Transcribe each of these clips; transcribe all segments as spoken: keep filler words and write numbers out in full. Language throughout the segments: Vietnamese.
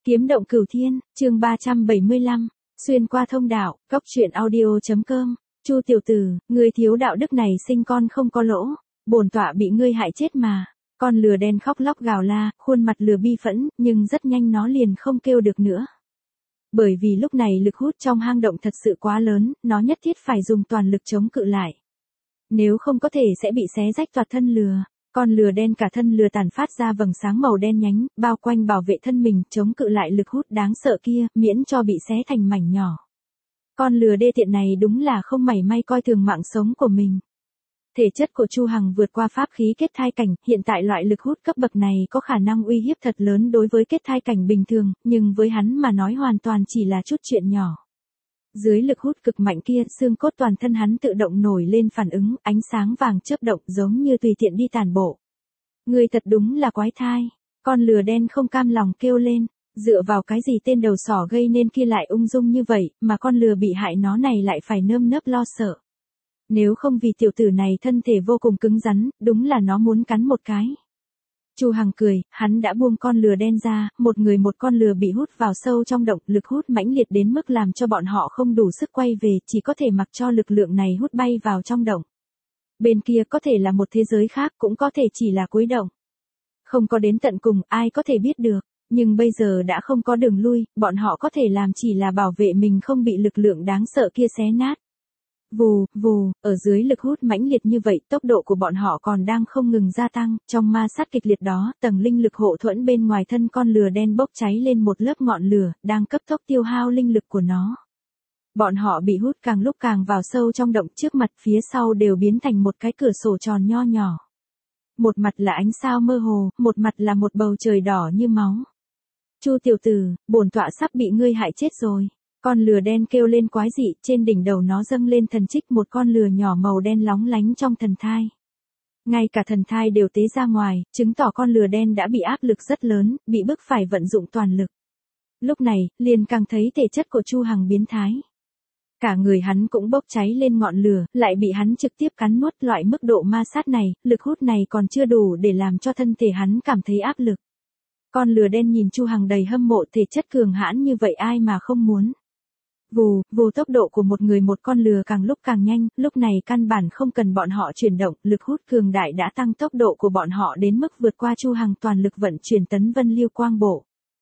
Kiếm động cửu thiên, chương ba trăm bảy mươi lăm, xuyên qua thông đạo, góc truyện audio.com, Chu tiểu tử, ngươi thiếu đạo đức này sinh con không có lỗ, bổn tọa bị ngươi hại chết mà. Con lừa đen khóc lóc gào la, khuôn mặt lừa bi phẫn, nhưng rất nhanh nó liền không kêu được nữa. Bởi vì lúc này lực hút trong hang động thật sự quá lớn, nó nhất thiết phải dùng toàn lực chống cự lại. Nếu không có thể sẽ bị xé rách toạc thân lừa. Con lừa đen cả thân lừa tản phát ra vầng sáng màu đen nhánh, bao quanh bảo vệ thân mình, chống cự lại lực hút đáng sợ kia, miễn cho bị xé thành mảnh nhỏ. Con lừa đê tiện này đúng là không mảy may coi thường mạng sống của mình. Thể chất của Chu Hằng vượt qua pháp khí kết thai cảnh, hiện tại loại lực hút cấp bậc này có khả năng uy hiếp thật lớn đối với kết thai cảnh bình thường, nhưng với hắn mà nói hoàn toàn chỉ là chút chuyện nhỏ. Dưới lực hút cực mạnh kia, xương cốt toàn thân hắn tự động nổi lên phản ứng, ánh sáng vàng chớp động giống như tùy tiện đi tản bộ. Người thật đúng là quái thai. Con lừa đen không cam lòng kêu lên, dựa vào cái gì tên đầu sỏ gây nên kia lại ung dung như vậy, mà con lừa bị hại nó này lại phải nơm nớp lo sợ. Nếu không vì tiểu tử này thân thể vô cùng cứng rắn, đúng là nó muốn cắn một cái. Chu Hằng cười, hắn đã buông con lừa đen ra, một người một con lừa bị hút vào sâu trong động, lực hút mãnh liệt đến mức làm cho bọn họ không đủ sức quay về, chỉ có thể mặc cho lực lượng này hút bay vào trong động. Bên kia có thể là một thế giới khác, cũng có thể chỉ là cuối động. Không có đến tận cùng, ai có thể biết được, nhưng bây giờ đã không có đường lui, bọn họ có thể làm chỉ là bảo vệ mình không bị lực lượng đáng sợ kia xé nát. Vù, vù, ở dưới lực hút mãnh liệt như vậy, tốc độ của bọn họ còn đang không ngừng gia tăng, trong ma sát kịch liệt đó, tầng linh lực hộ thuẫn bên ngoài thân con lừa đen bốc cháy lên một lớp ngọn lửa, đang cấp tốc tiêu hao linh lực của nó. Bọn họ bị hút càng lúc càng vào sâu trong động, trước mặt phía sau đều biến thành một cái cửa sổ tròn nho nhỏ. Một mặt là ánh sao mơ hồ, một mặt là một bầu trời đỏ như máu. Chu tiểu tử, bổn tọa sắp bị ngươi hại chết rồi. Con lừa đen kêu lên quái dị, trên đỉnh đầu nó dâng lên thần trích, một con lừa nhỏ màu đen lóng lánh trong thần thai. Ngay cả thần thai đều tế ra ngoài, chứng tỏ con lừa đen đã bị áp lực rất lớn, bị bức phải vận dụng toàn lực. Lúc này, liền càng thấy thể chất của Chu Hằng biến thái. Cả người hắn cũng bốc cháy lên ngọn lửa, lại bị hắn trực tiếp cắn nuốt. Loại mức độ ma sát này, lực hút này còn chưa đủ để làm cho thân thể hắn cảm thấy áp lực. Con lừa đen nhìn Chu Hằng đầy hâm mộ, thể chất cường hãn như vậy ai mà không muốn. Vù, vù, tốc độ của một người một con lừa càng lúc càng nhanh, lúc này căn bản không cần bọn họ chuyển động, lực hút cường đại đã tăng tốc độ của bọn họ đến mức vượt qua Chu Hằng toàn lực vận chuyển tấn vân lưu quang bộ.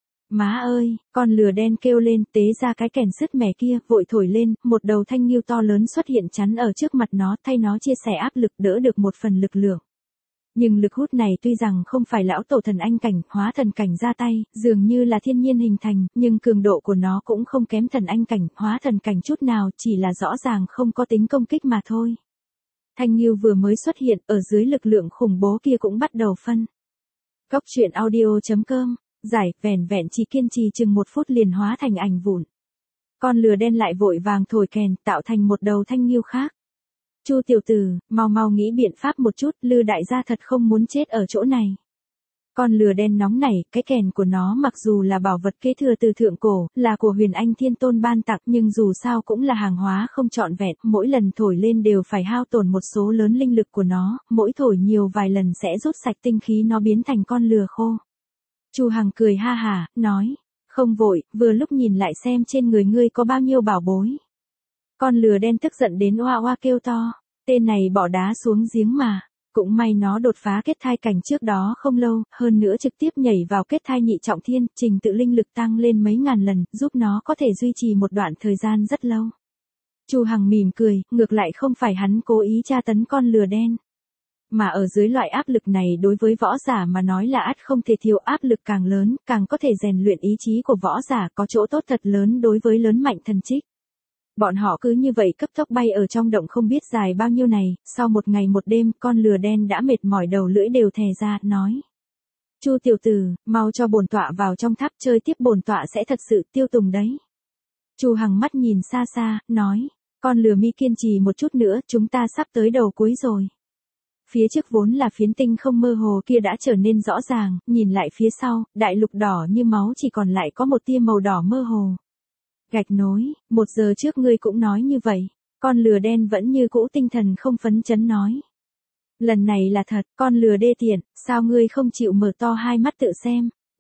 Má ơi, con lừa đen kêu lên, tế ra cái kèn sứt mẻ kia, vội thổi lên, một đầu thanh nghiêu to lớn xuất hiện chắn ở trước mặt nó, thay nó chia sẻ áp lực, đỡ được một phần lực lượng. Nhưng lực hút này tuy rằng không phải lão tổ thần anh cảnh, hóa thần cảnh ra tay, dường như là thiên nhiên hình thành, nhưng cường độ của nó cũng không kém thần anh cảnh, hóa thần cảnh chút nào, chỉ là rõ ràng không có tính công kích mà thôi. Thanh nghiêu vừa mới xuất hiện, ở dưới lực lượng khủng bố kia cũng bắt đầu phân. Góc truyện audio.com, giải, vẻn vẹn chỉ kiên trì chừng một phút liền hóa thành ảnh vụn. Con lừa đen lại vội vàng thổi kèn, tạo thành một đầu thanh nghiêu khác. Chu tiểu tử, mau mau nghĩ biện pháp một chút, Lư đại gia thật không muốn chết ở chỗ này. Con lừa đen nóng nảy, cái kèn của nó mặc dù là bảo vật kế thừa từ thượng cổ, là của Huyền Anh Thiên Tôn ban tặng, nhưng dù sao cũng là hàng hóa không trọn vẹn, mỗi lần thổi lên đều phải hao tổn một số lớn linh lực của nó, mỗi thổi nhiều vài lần sẽ rút sạch tinh khí nó biến thành con lừa khô. Chu Hằng cười ha hả, nói, không vội, vừa lúc nhìn lại xem trên người ngươi có bao nhiêu bảo bối. Con lừa đen tức giận đến oa oa kêu to, tên này bỏ đá xuống giếng mà, cũng may nó đột phá kết thai cảnh trước đó không lâu, hơn nữa trực tiếp nhảy vào kết thai nhị trọng thiên, trình tự linh lực tăng lên mấy ngàn lần, giúp nó có thể duy trì một đoạn thời gian rất lâu. Chu Hằng mỉm cười, ngược lại không phải hắn cố ý tra tấn con lừa đen. Mà ở dưới loại áp lực này đối với võ giả mà nói là ắt không thể thiếu, áp lực càng lớn, càng có thể rèn luyện ý chí của võ giả, có chỗ tốt thật lớn đối với lớn mạnh thần trích. Bọn họ cứ như vậy cấp tốc bay ở trong động không biết dài bao nhiêu này, sau một ngày một đêm, con lừa đen đã mệt mỏi đầu lưỡi đều thè ra, nói. Chu tiểu tử, mau cho bổn tọa vào trong tháp chơi tiếp, bổn tọa sẽ thật sự tiêu tùng đấy. Chu Hằng mắt nhìn xa xa, nói, con lừa mi kiên trì một chút nữa, chúng ta sắp tới đầu cuối rồi. Phía trước vốn là phiến tinh không mơ hồ kia đã trở nên rõ ràng, nhìn lại phía sau, đại lục đỏ như máu chỉ còn lại có một tia màu đỏ mơ hồ. Gạch nối, một giờ trước ngươi cũng nói như vậy, con lừa đen vẫn như cũ tinh thần không phấn chấn nói. Lần này là thật, con lừa đê tiện, sao ngươi không chịu mở to hai mắt tự xem,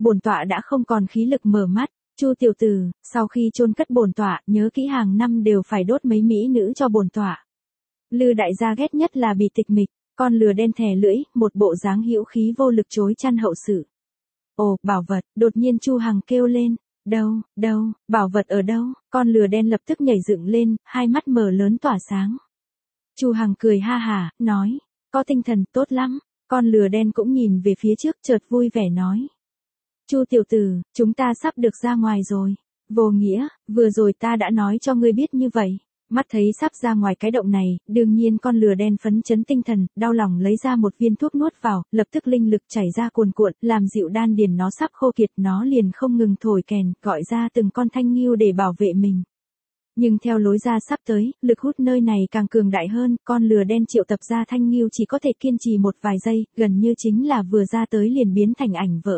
bổn tọa đã không còn khí lực mở mắt. Chu tiểu tử, sau khi chôn cất bổn tọa, nhớ kỹ hàng năm đều phải đốt mấy mỹ nữ cho bổn tọa. Lư đại gia ghét nhất là bị tịch mịch, con lừa đen thè lưỡi, một bộ dáng hữu khí vô lực chối chăn hậu sự. Ồ, bảo vật, đột nhiên Chu Hằng kêu lên, đâu, đâu, bảo vật ở đâu? Con lừa đen lập tức nhảy dựng lên, hai mắt mở lớn tỏa sáng. Chu Hằng cười ha hả, nói, có tinh thần tốt lắm. Con lừa đen cũng nhìn về phía trước, chợt vui vẻ nói. Chu tiểu tử, chúng ta sắp được ra ngoài rồi. Vô nghĩa, vừa rồi ta đã nói cho ngươi biết như vậy. Mắt thấy sắp ra ngoài cái động này, đương nhiên con lừa đen phấn chấn tinh thần, đau lòng lấy ra một viên thuốc nuốt vào, lập tức linh lực chảy ra cuồn cuộn, làm dịu đan điền nó sắp khô kiệt, nó liền không ngừng thổi kèn, gọi ra từng con thanh nghiêu để bảo vệ mình. Nhưng theo lối ra sắp tới, lực hút nơi này càng cường đại hơn, con lừa đen triệu tập ra thanh nghiêu chỉ có thể kiên trì một vài giây, gần như chính là vừa ra tới liền biến thành ảnh vỡ.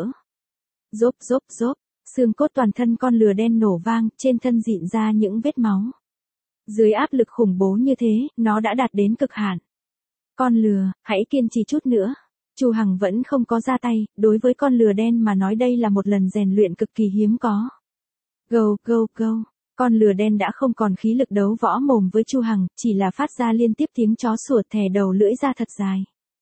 Rốp rốp rốp, xương cốt toàn thân con lừa đen nổ vang, trên thân rịn ra những vết máu. Dưới áp lực khủng bố như thế, nó đã đạt đến cực hạn. Con lừa, hãy kiên trì chút nữa. Chu Hằng vẫn không có ra tay, đối với con lừa đen mà nói đây là một lần rèn luyện cực kỳ hiếm có. Go go go. Con lừa đen đã không còn khí lực đấu võ mồm với Chu Hằng, chỉ là phát ra liên tiếp tiếng chó sủa, thè đầu lưỡi ra thật dài.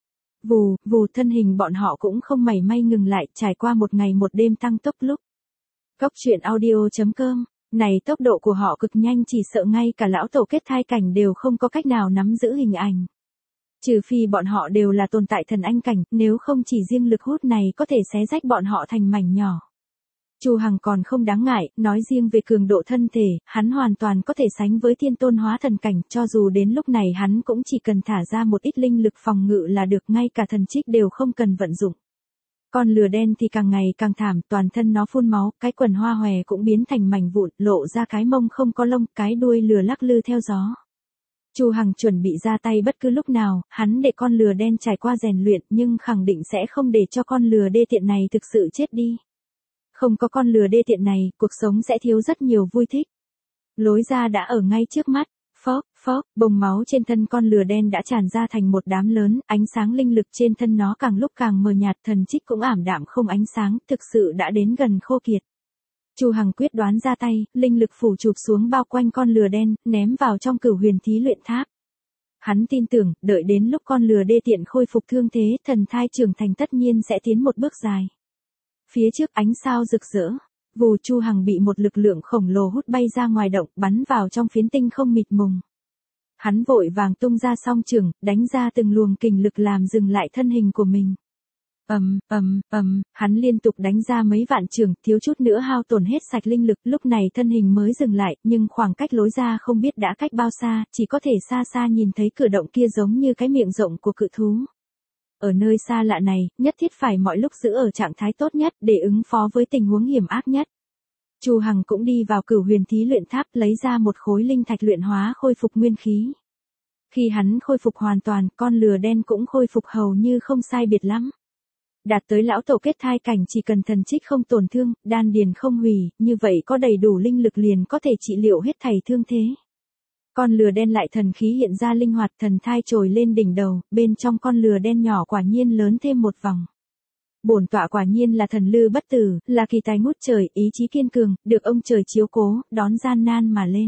Vù, vù, thân hình bọn họ cũng không mảy may ngừng lại, trải qua một ngày một đêm tăng tốc lúc. Góc truyện audio chấm com, này tốc độ của họ cực nhanh, chỉ sợ ngay cả lão tổ kết thai cảnh đều không có cách nào nắm giữ hình ảnh. Trừ phi bọn họ đều là tồn tại thần anh cảnh, nếu không chỉ riêng lực hút này có thể xé rách bọn họ thành mảnh nhỏ. Chu Hằng còn không đáng ngại, nói riêng về cường độ thân thể, hắn hoàn toàn có thể sánh với thiên tôn hóa thần cảnh, cho dù đến lúc này hắn cũng chỉ cần thả ra một ít linh lực phòng ngự là được, ngay cả thần trích đều không cần vận dụng. Con lừa đen thì càng ngày càng thảm, toàn thân nó phun máu, cái quần hoa hòe cũng biến thành mảnh vụn, lộ ra cái mông không có lông, cái đuôi lừa lắc lư theo gió. Chu Hằng chuẩn bị ra tay bất cứ lúc nào, hắn để con lừa đen trải qua rèn luyện, nhưng khẳng định sẽ không để cho con lừa đê tiện này thực sự chết đi. Không có con lừa đê tiện này, cuộc sống sẽ thiếu rất nhiều vui thích. Lối ra đã ở ngay trước mắt, phốc, phốc, bông máu trên thân con lừa đen đã tràn ra thành một đám lớn, ánh sáng linh lực trên thân nó càng lúc càng mờ nhạt, thần trích cũng ảm đạm không ánh sáng, thực sự đã đến gần khô kiệt. Chu Hằng quyết đoán ra tay, linh lực phủ chụp xuống bao quanh con lừa đen, ném vào trong Cửu Huyền Thí Luyện Tháp. Hắn tin tưởng, đợi đến lúc con lừa đê tiện khôi phục thương thế, thần thai trưởng thành tất nhiên sẽ tiến một bước dài. Phía trước ánh sao rực rỡ, vù, Chu Hằng bị một lực lượng khổng lồ hút bay ra ngoài động, bắn vào trong phiến tinh không mịt mùng. Hắn vội vàng tung ra song chưởng, đánh ra từng luồng kình lực làm dừng lại thân hình của mình. Ầm, ầm, ầm, hắn liên tục đánh ra mấy vạn chưởng, thiếu chút nữa hao tổn hết sạch linh lực, lúc này thân hình mới dừng lại, nhưng khoảng cách lối ra không biết đã cách bao xa, chỉ có thể xa xa nhìn thấy cửa động kia giống như cái miệng rộng của cự thú. Ở nơi xa lạ này, nhất thiết phải mọi lúc giữ ở trạng thái tốt nhất để ứng phó với tình huống hiểm ác nhất. Chu Hằng cũng đi vào Cửu Huyền Thí Luyện Tháp, lấy ra một khối linh thạch luyện hóa khôi phục nguyên khí. Khi hắn khôi phục hoàn toàn, con lừa đen cũng khôi phục hầu như không sai biệt lắm. Đạt tới lão tổ kết thai cảnh, chỉ cần thần trích không tổn thương, đan điền không hủy, như vậy có đầy đủ linh lực liền có thể trị liệu hết thảy thương thế. Con lừa đen lại thần khí hiện ra linh hoạt, thần thai trồi lên đỉnh đầu, bên trong con lừa đen nhỏ quả nhiên lớn thêm một vòng. Bổn tọa quả nhiên là thần lư bất tử, là kỳ tài ngút trời, ý chí kiên cường, được ông trời chiếu cố, đón gian nan mà lên.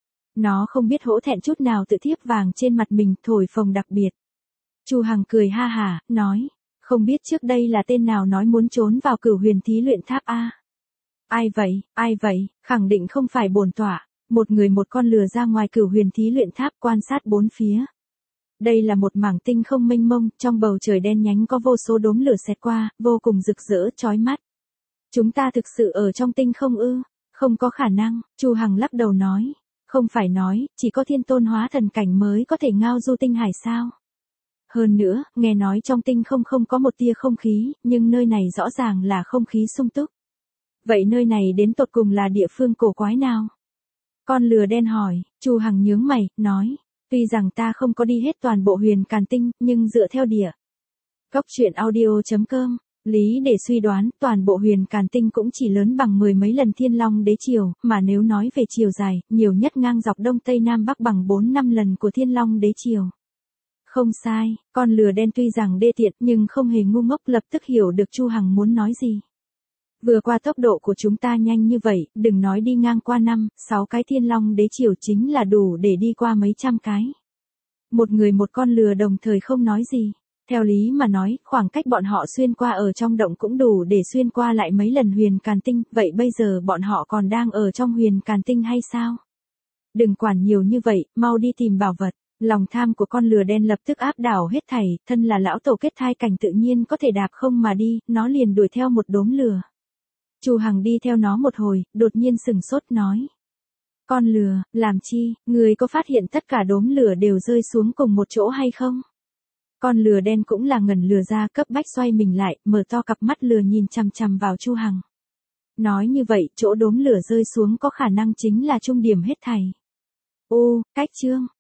Nó không biết hổ thẹn chút nào, tự thiếp vàng trên mặt mình, thổi phồng đặc biệt. Chu Hằng cười ha hả, nói, không biết trước đây là tên nào nói muốn trốn vào Cửu Huyền Thí Luyện Tháp a? Ai vậy, ai vậy, khẳng định không phải bổn tọa. Một người một con lừa ra ngoài Cửu Huyền Thí Luyện Tháp, quan sát bốn phía. Đây là một mảng tinh không mênh mông, trong bầu trời đen nhánh có vô số đốm lửa xẹt qua, vô cùng rực rỡ chói mắt. Chúng ta thực sự ở trong tinh không ư? Không có khả năng, Chu Hằng lắc đầu nói. Không phải nói, chỉ có thiên tôn hóa thần cảnh mới có thể ngao du tinh hải sao? Hơn nữa, nghe nói trong tinh không không có một tia không khí, nhưng nơi này rõ ràng là không khí sung túc. Vậy nơi này đến tột cùng là địa phương cổ quái nào? Con lừa đen hỏi. Chu Hằng nhướng mày, nói, tuy rằng ta không có đi hết toàn bộ Huyền Càn Tinh, nhưng dựa theo địa góc truyện audio chấm com, lý để suy đoán, toàn bộ Huyền Càn Tinh cũng chỉ lớn bằng mười mấy lần Thiên Long Đế Triều, mà nếu nói về chiều dài, nhiều nhất ngang dọc Đông Tây Nam Bắc bằng bốn năm lần của Thiên Long Đế Triều. Không sai, con lừa đen tuy rằng đê tiện nhưng không hề ngu ngốc, lập tức hiểu được Chu Hằng muốn nói gì. Vừa qua tốc độ của chúng ta nhanh như vậy, đừng nói đi ngang qua năm, sáu cái thiên long đế triều chính là đủ để đi qua mấy trăm cái. Một người một con lừa đồng thời không nói gì. Theo lý mà nói, khoảng cách bọn họ xuyên qua ở trong động cũng đủ để xuyên qua lại mấy lần huyền càn tinh, vậy bây giờ bọn họ còn đang ở trong huyền càn tinh hay sao? Đừng quản nhiều như vậy, mau đi tìm bảo vật. Lòng tham của con lừa đen lập tức áp đảo hết thảy, thân là lão tổ kết thai cảnh tự nhiên có thể đạp không mà đi, nó liền đuổi theo một đốm lừa. Chu Hằng đi theo nó một hồi, đột nhiên sừng sốt nói. Con lừa, làm chi, người có phát hiện tất cả đốm lửa đều rơi xuống cùng một chỗ hay không? Con lừa đen cũng là ngẩn lừa ra, cấp bách xoay mình lại, mở to cặp mắt lừa nhìn chằm chằm vào Chu Hằng. Nói như vậy, chỗ đốm lửa rơi xuống có khả năng chính là trung điểm hết thảy. Ô, cách chương.